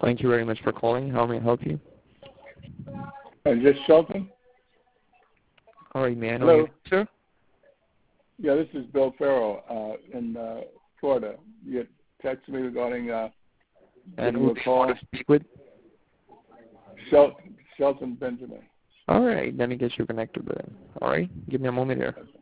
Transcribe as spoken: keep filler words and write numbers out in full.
Thank you very much for calling. How may I help you? Is this Shelton? All right, may I know Hello? your name, sir? Yeah, this is Bill Farrell uh, in uh, Florida. You texted me regarding uh, And giving who you do a you want call. to speak with? Shelton, Shelton Benjamin. All right, let me get you connected with him. All right, give me a moment here.